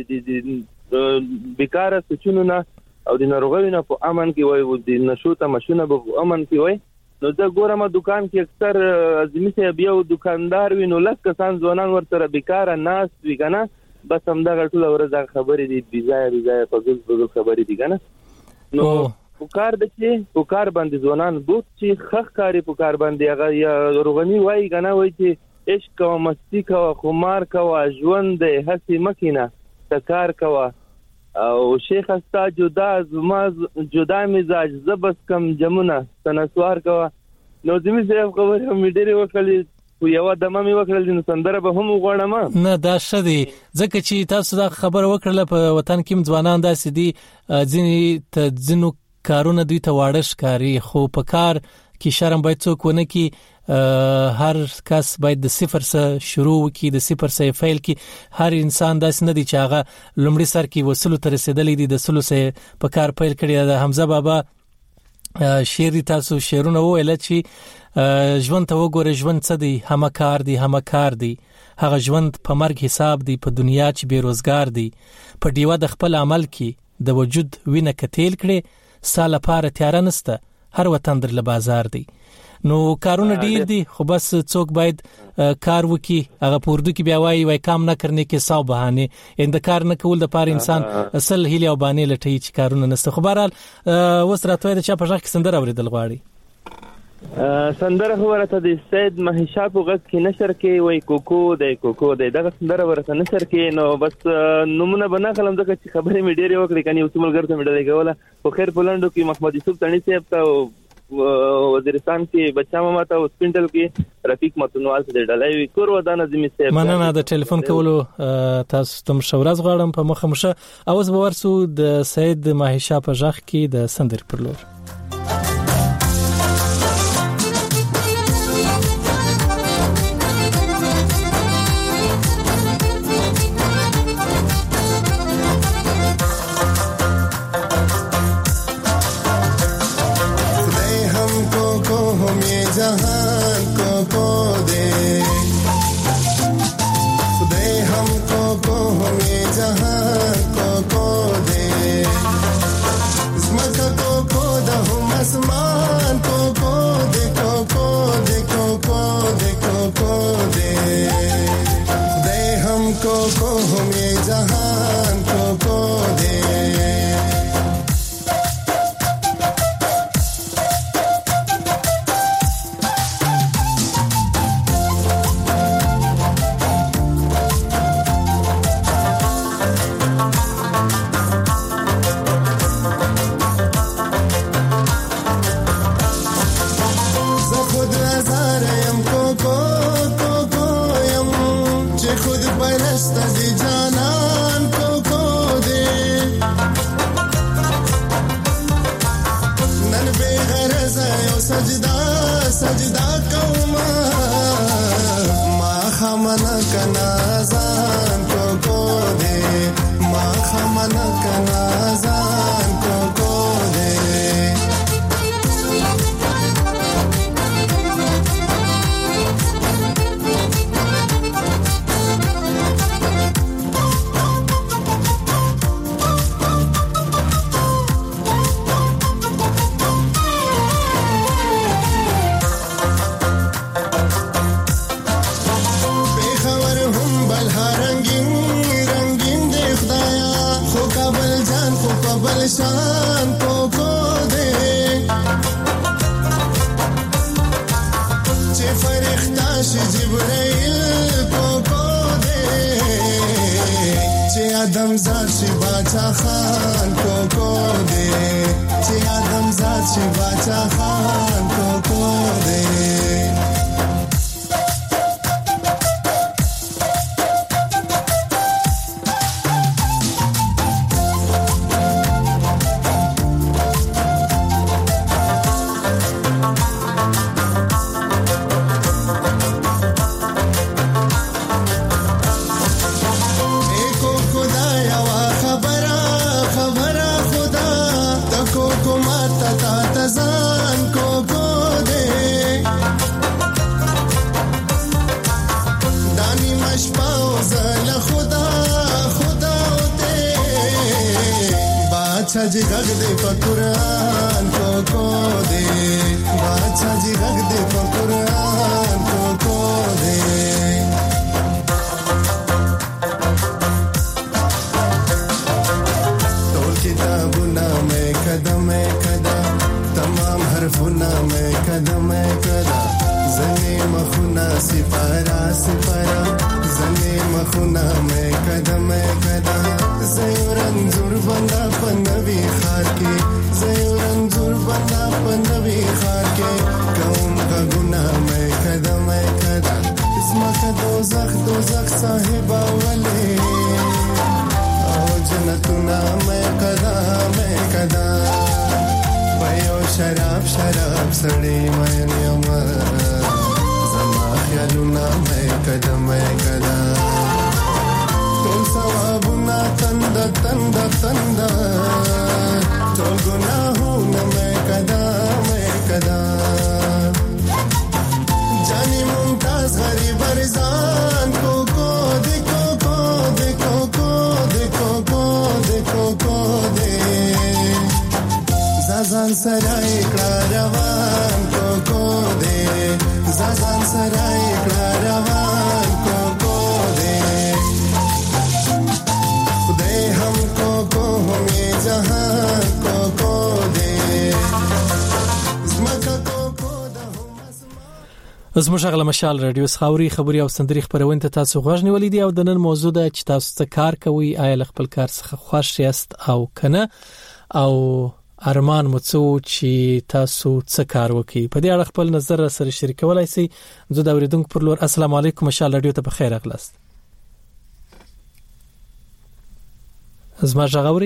بیکاره سچونو نه او د ناروغیو نه په امن کې وي د نشو تمشونه په امن کې وي نو زه ګورم دکان کې اکثر ازمی سه بیا دکاندار وي نو لکه سان ځوانان ورته بیکاره ناس وي کنه بس هم دا ټول ورځ خبرې دي بيځای بيځای په ګل په ګل خبرې دي کنه نو پکار د چې پکار باندې ځوانان بوت چې خخ کاری پکار باندې هغه یا روغنی وای کنه وای چې عشق او مستی کا خمار کا ژوند هسي مکینه تکار کا او شیخ استا جدا زما جدا مزاج زبس کم جمونه تنسوار کا نو زمي زه خبره مې ډېر وکړې خو یو دمه مې وکړل نو سندره به هم وغواړم نه دا شدي ځکه چې تاسو دا خبره وکړله په وطن کې ځوانان داسې دي ځینې ته ځینو کارونه دوی ته واړه ښکاري خو په کار کې شرم باید څوک ونه کی هر کس باید د صفر سره شروع وکي د صفر سره فعل کی هر انسان داس نه دی چې هغه لومړی سر کې وصلو تر رسیدلې دي د سلو سره په کار پیل کړی د حمزه بابا شعر تاسو شعرونه ویل چې ژوند ته وګوره ژوند څه دی هم کار دی هم کار دی هغه ژوند په مرګ حساب دی په دنیا چې بیروزګار دی په دیوه د خپل عمل کې د وجود وینه کتیل کړي ساله پاره تیار نسته هر وطن در له بازار دی نو کارونه ډیر دي خو بس څوک باید کار وکي هغه پوردو کې بیا وایي وای کام نه کرنے کې ساو بهانه اند کار نه کول د پاره انسان اصل هیله او باندې لټي چې کارونه نسته خو بهرحال وس راتوي د چا په ځخ کې سندره اوریدل غواړي سندره ورته د سید مهشاب وغږ کې نشر کې وای کوکو د کوکو د دغه سندره ورته نشر کې نو بس نمونه بنا کلم دغه چې خبرې مې ډېرې وکړې کني اوس ملګر ته مې ډېرې کوله خو خیر پلانډو کې محمد یوسف تڼي صاحب ته وزیرستان کې بچا ماما ته هسپتال کې رفیق متنوال ته ډلای وی کور ودان ازمي سه مننه د ټلیفون کولو تاسو تم شورز غواړم په مخه مشه اوس به ورسو د سید ماهیشا په ژغ کې د سندر پر لور زموږ غل مشال رادیو سخاوري خبري او سندري خبرونه ته تاسو غوښنی ولیدي او د نن موضوع د چې تاسو څه کار کوي آیا خپل کار څخه خوښ یاست او کنه او ارمان مو څو چې تاسو څه کار وکړي په دې اړه خپل نظر سره شریکولای شئ. زه د اوریدونکو پر لور السلام علیکم مشال رادیو ته په خیر اغلاست. زما ژغوري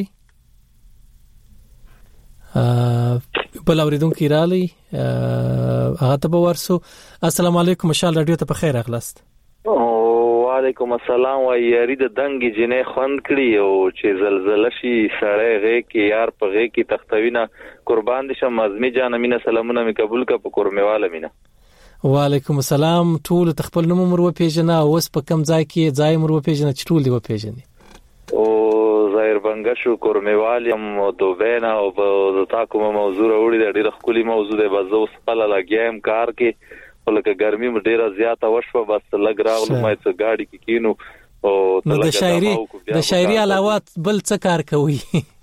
بل اوریدونکو رالی هغه ته ورسو. السلام علیکم مشال رادیو ته په خیر اغلاست. وعلیکم السلام. و یاري د دنګ جنې خوند کړی او چې زلزلہ شي سړی غې کې یار په غې کې تختوینه قربان دي شم ازمی جان امینه سلامونه می قبول کا په کورمواله مینا. وعلیکم السلام. ټول تخپل نوم مر و پیژنه اوس په کم ځای کې ځای مر و پیژنه چې ټول دی و پیژني. او ظاهر بنگشو کورموالیم دوبینا او د تا کوم موضوع وړي د ډیره خولي موضوع دی بزو خپل لګیم کار کې ولکه ګرمي م ډیره زیاته وشوه بس لګ راغلو مې څه گاډي کې کینو او د شاعري د شاعري علاوه بل څه کار کوي؟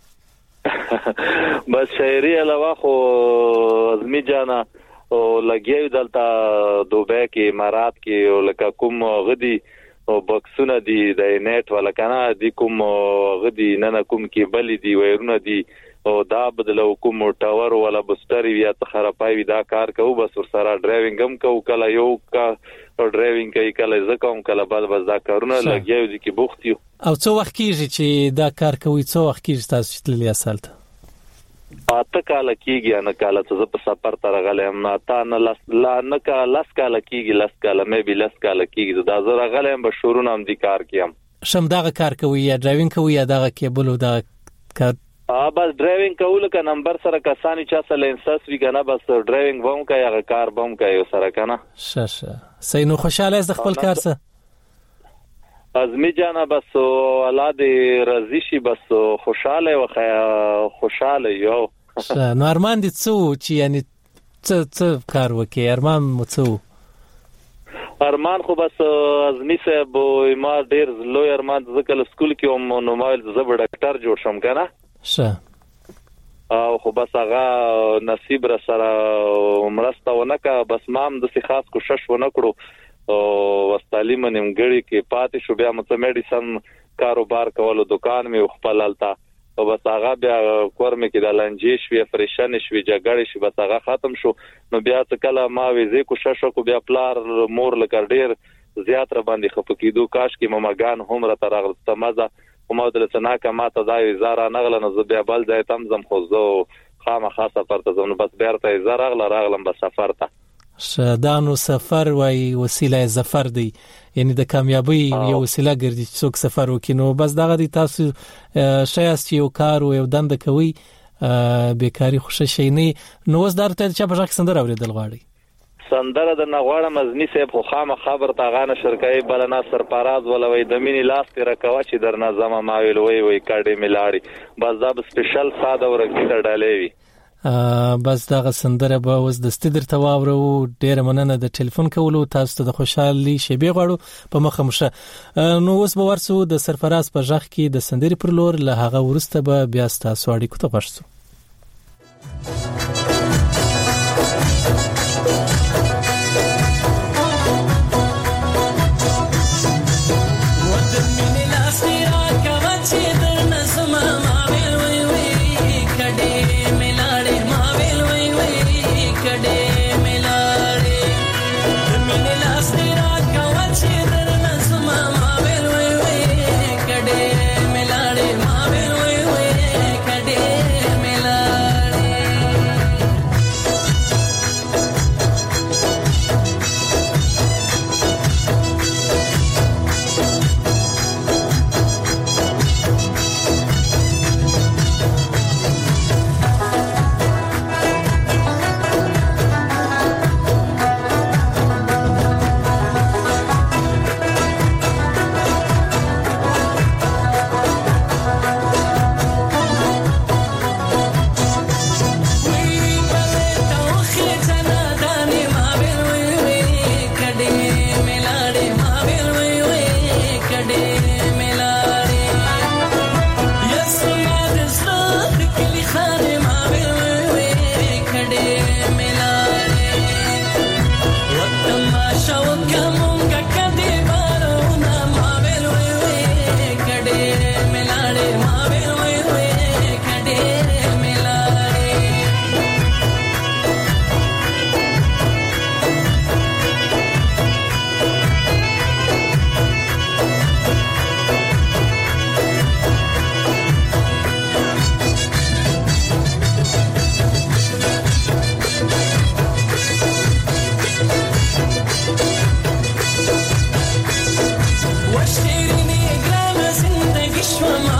بس شاعري علاوه خو ازمی جانا او لګیو دلته دوبه کې امارات کې ولکه کوم غدي او بکسونه دي د نیټ ولا کنه دي کوم غدي نه کوم کې بل دي ويرونه دي او دا بدلو کوم ټاور ولا بستر یا خرابای دا کار کوو بس ور سره ډرایوینګ هم کوو کله یو کا ډرایوینګ کوي کله زکه هم کله بل بس دا کارونه لګیو دي کې بوخت یو. او څو وخت کېږي چې دا کار کوي؟ څو وخت کېږي تاسو تللی اصلته؟ اته کال کېږي نه کال ته په سفر تر غلم تا نه لاس لا نه کال لاس کال کېږي لاس کال مې به لاس کال کېږي دا زره غلم به شورونه هم دي کار کیم. شم دا کار کوي یا ډرایوینګ کوي یا دا کېبل او دا کار ا بس ډرایوینګ کول ک نمبر سره کسانی چا سره لنسس وی کنه بس ډرایوینګ ووم کوي هغه کار بم کوي سره کنه. شه شه نو خوشاله از خپل کار سره ازمی جانا بس اولاد رضی شي بس خوشاله و خوشاله یو. نو ارمان دي څو چې یعنی څه څه کار وکي ارمان مو څو؟ ارمان خو بس ازمی صاحب ما ډیر لوی ارمان ځکه سکول کې هم نو مال زبر ډاکټر جوړ شم کنه. شه او خو بس هغه نصیب را سره مرسته ونکا بس مام د سی خاص کوشش ونکړو او واستالی منم غړي کې پاتې شو بیا مته میډیسن کاروبار کولو دکان می خپل التا او بس هغه بیا کور می کې د لنجې شوی پریشان شوی جګړې شوی بس هغه ختم شو نو بیا څه کله ما ویزه کوشش وکړ بیا پلار مور لکه ډیر زیات را باندې خپکیدو کاش کې مماګان هم را ترغل تمزه کومه د څنګه ما ته دا زارا نغله نو بیا بل ځای تم زم خو زو خامخا سفر ته زم بس بیرته زارا غل راغلم بس سفر ته. شدانو سفر وای وسیله ظفر دی یعنی د کامیابی یو وسیله ګرځي چې څوک سفر وکړي نو بس دغه دي تاسو شایست یو کار او یو دند کوي بیکاری خوشی شي نه نو وس درته چې په ځکه سندره اوریدل غواړي سندره د نغواړه مزنی صاحب خو خامه خبر تا غانه شرکای بل نه سرپراز ولوي د مینی لاس تیر کوا چې در نظم ما ویل وی وی کډې ملاړي بس دا سپیشل ساده ورګی تر ډالې وی بس دغه سندره به اوس د ستدر تواورو ډیر مننه د ټلیفون کولو تاسو ته د خوشحالي شیبه غواړو په مخه مشه نو اوس به ورسو د سرفراز په ځخ کې د سندري پر لور له هغه ورسته به بیا تاسو اړیکو ته ورسو. Kade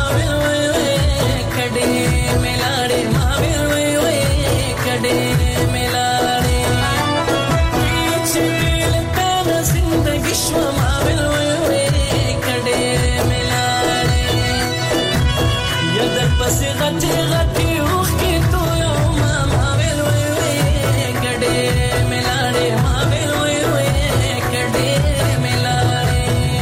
मावेल वय वय कडे मेलाडे मावेल वय वय कडे मेलाडे चल ताना जिंदगी शो मावेल वय वय कडे मेलाडे यदर पस गति गति उखी तो यौम मावेल वय वय कडे मेलाडे मावेल वय वय कडे मेलाडे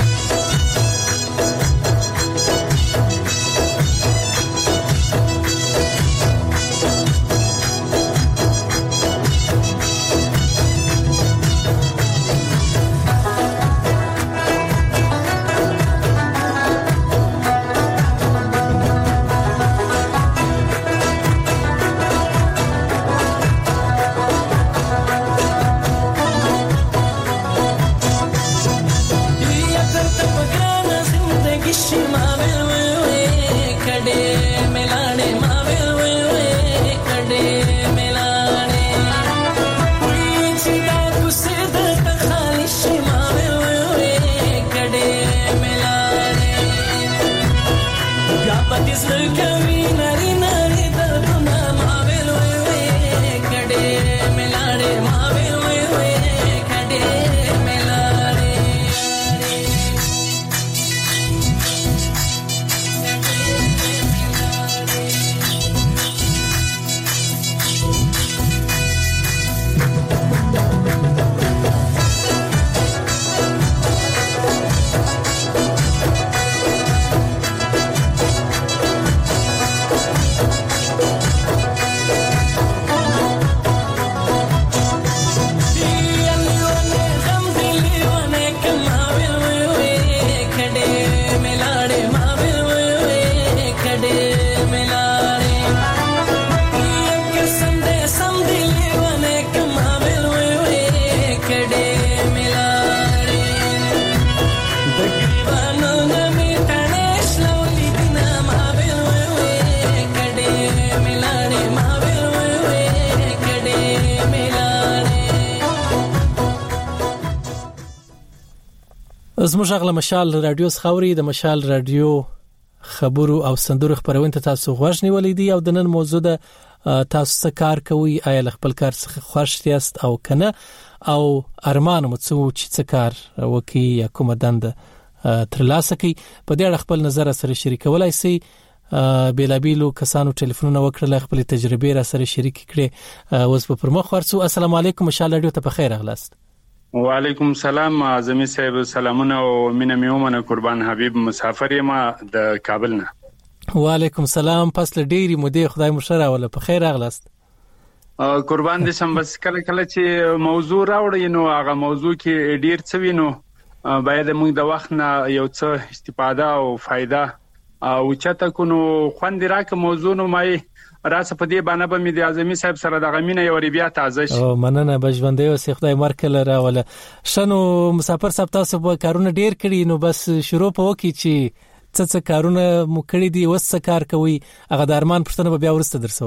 زموږ غل مشال رادیو خاوري د مشال رادیو خبرو او سندرو خبرونه تاسو غوښ نیولې دي او د نن موضوع د تاسو څه کار کوي آیا خپل کار څخه خوښ یاست او کنه او ارمان مو څه چې څه کار وکي یا کومه دند ترلاسه کوي په دې اړه خپل نظر سره شریکولای شئ بیلابیلو کسانو ټلیفونونه وکړل خپل تجربې را سره شریک کړي اوس په پرمخ ورسو السلام علیکم مشال رادیو ته په خیر اغلاست وعلیکم السلام اعظمي صاحب سلامونه او مینه میومنه قربان حبیب مسافر یم د کابل نه وعلیکم السلام پس له ډیری مودې خدای مو شره ولا په خیر اغلاست قربان دې سم بس کله کله چې موضوع راوړی نو هغه موضوع کې ډیر څه وینو باید موږ د وخت نه یو څه استفاده او فائدہ او چاته کو نو خوند راک موضوع نو مای راځه په دې باندې به مې د اعظمي صاحب سره د غمینه یو بیا تازه شي او مننه بجوندې او سي خدای مرکل راوله شنو مسافر صاحب تاسو په کارونه ډیر کړی نو بس شروع په وکی چې څه څه کارونه مو کړی دي وس کار کوي هغه د ارمان پښتنه بیا ورسته درسو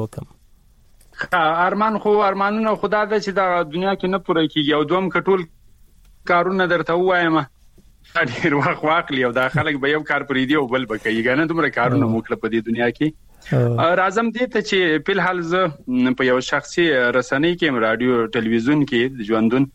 وکم ارمان خو ارمانونه خدا د چې د دنیا کې نه پوره کیږي او دوم کټول کارونه درته وایم ډیر وخت واخلي او دا خلک به یو کار پرې دی او بل به کوي کنه دومره کارونه موکله په دې دنیا کې راځم دې ته چې په الحال ز په یو شخصي رسنۍ کې رادیو ټلویزیون کې د ژوندون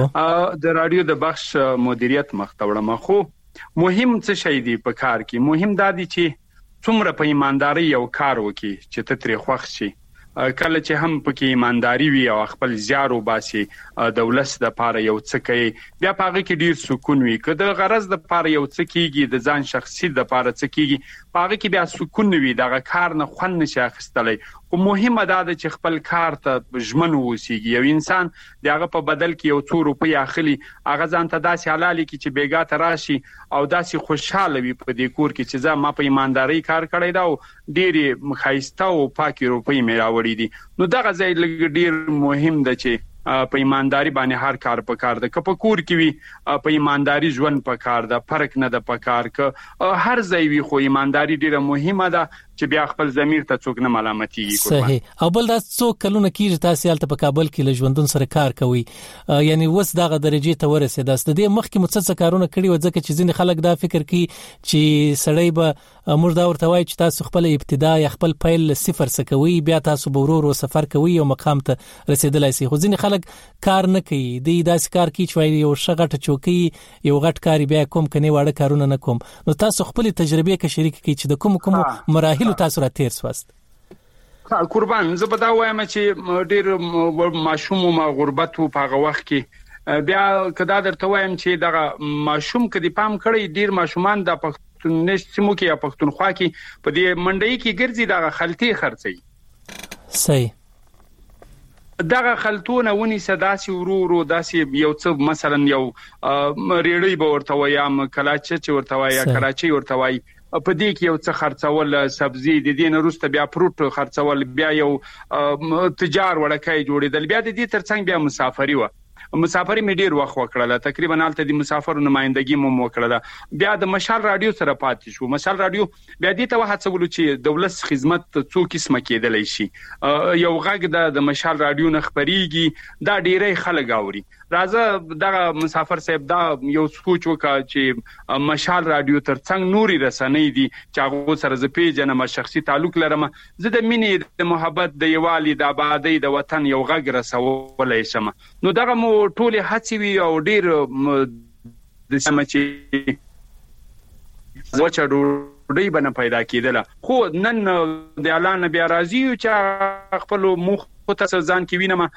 د رادیو د بخش مدیریت مختوړم خو مهم څه شي دی په کار کې مهم دا دی چې څومره په ایمانداري یو کار وکي چې ته ترې خوښ شي کله چې هم پکې ایمانداري وي او خپل زیار وباسي د ولس د پاره یو څه کوي بیا پاره کې ډیر سکون وي کله غرض د پاره یو څه کیږي د ځان شخصي د پاره څه کیږي پاره کې بیا سکون وي دغه کار نه خوند نشي اخیستلای خو مهمه ده چې خپل کار ته ژمن ووسیږي یو انسان دغه په بدل کې یو څو روپۍ اخلي هغه ځان ته داسې حلالي کې چې بیګا ته راشي او داسې خوشاله وي په دې کور کې چې زه ما په ایمانداري کار کړی دا او ډېری مخایسته او پاکي روپۍ مې راوړې دي نو دغه ځای ډېر مهم ده چې په ایمانداري باندې هر کار په کار ده که په کور کې وي په ایمانداري ژوند په کار ده فرق نه ده په کار که هر ځای وي خو ایمانداري ډیره مهمه ده چې بیا خپل ضمیر ته څوک نه ملامتيږي. صحیح. او بل دا څوک کلونه کېږي تاسو هلته په کابل کې له ژوندون سره کار کوي، یعنی وس دغه درجه ته ورسېداست. د دې مخکې متص کارونه کړي و ځکه چې ځینې خلک دا فکر کوي چې سړی به موږ دا ورته وایي چې تاسو خپل ابتدا یا خپل پیل صفر څخه کوي، بیا تاسو به ورو ورو سفر کوي او مقام ته رسیدلای شي. خو ځینې خلک کار نه کوي، دی داسې کار کوي چې یو شغټه چوکي یو غټ کاری بیا کوم کني واړه کارونه نه کوم. نو تاسو خپل تجربه کې شریک کړئ چې د کوم کوم مراحل تاسو را تیر سواست. قربان زه به دا وایم چې ډیر ماشوم ما غربت په هغه وخت کې بیا کدا درته وایم چې دغه ماشوم کدي پام کړی ډیر ماشومان د پښتون سیمو کې یا پښتونخوا کې په دې منډي کې ګرځي دغه خلطي خرڅي. صحیح. دغه خلطونه ونی سداسي ورورو داسي یو څه مثلا یو ریړی به ورته وایم، کلاچه چې ورته وایا، کراچي ورته وای، په دې کې یو څه خرڅول سبزی، د دې نه وروسته بیا فروټ خرڅول، بیا یو تجار وړکای جوړیدل، بیا د دې ترڅنګ بیا مسافری و. مسافری مې ډیر وخت وکړله، تقریبا حالت د مسافر نمائندګي مو وکړله. بیا د مشال رادیو سره پاتې شو. مشال رادیو بیا دې ته وهڅولو چې دولت خدمت څو قسمه کېدلای شي. یو غږ د مشال رادیو نه خبريږي، دا ډیرې خلک اوري. راځه دغه مسافر صاحب دا یو سوچ وکړه چې مشال رادیو ترڅنګ نوري رسنۍ دي چې هغه سره ز پیژنم، شخصي تعلق لرم، زه د مینې، د محبت، د یووالي، د آبادی، د وطن یو غږ رسولای شم. نو دغه مو ټولې هڅې وي او ډیر د سم چې وچه ډوډۍ بنه پیدا کېدله. خو نن د اعلان بیا راځي چې خپل مخ ته ځان کې وینم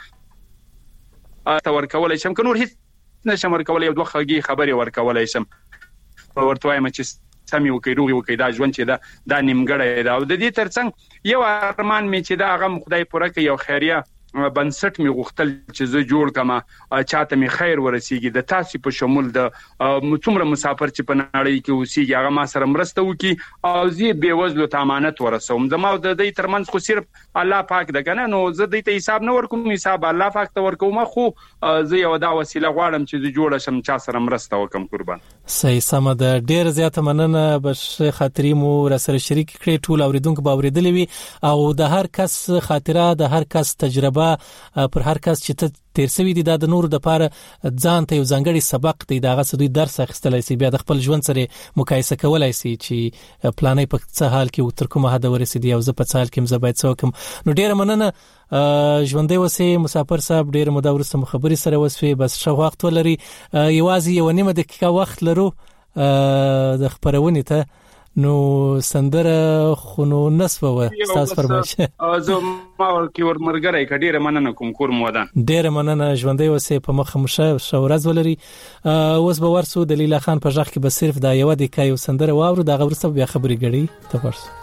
تا ورکولای شم، که نور هیڅ نشم ورکولای، یو دوه خګي خبري ورکولای شم. ورته وایم چې سمي وکي روغي وکي دا ژوند چې دا د نیمګړی دا. او د دې ترڅنګ یو ارمان می چې دا هغه خدای پوره کوي، یو خیریه بنسټ می غوښتل چې زه جوړ کما، چاته می خیر ورسیږي، د تاسو په شمول د څومره مسافر چې په نړۍ کې اوسېږي هغه ما سره مرسته وکي او زه به وزلو ته امانت ورسوم. زما د دې ترمنځ خو صرف الله پاک د کنه، نو زه دې ته حساب نه ورکوم، حساب الله پاک ته ورکوم. خو زه یو دا وسیله غواړم چې زه جوړ شم، چا سره مرسته وکم. قربان. صحیح. سم ده. ډیر زیاته مننه بش خاطري مو را سره شریک کړئ. ټول اوریدونکو به اوریدلې وي او د هر کس خاطره، د هر کس تجربه، پر هر کس چې ته تیر سوي دي دا د نور د پاره ځان ته یو ځانګړي سبق دی، دا غسه دوی درس اخیستلای شي، بیا د خپل ژوند سره مقایسه کولای شي چې پلانې په څه حال کې تر کومه حد ورسېدي او زه په څه حال کې مزه باید څوکم. نو ډیره مننه ژوندۍ وسې مسافر صاحب، ډیره مو دا ورسته خبرې سره وسوي. بس ښه وخت ولري، یوازې یو نیمه دقیقه وخت لرو د خبرونې ته. نو سندره خونو نسوه و تاسو فرمایش زه ما ورکی ورمرګره کډیره مننه کوم کور مودان. ډیره مننه ژوندۍ وسې په مخه مشه شورز ولري. اوس به ورسو د لیلا خان په ځخ کې به صرف دا یو د کایو سندره واورو، دا غوړسته بیا خبرې غړي ته ورسو.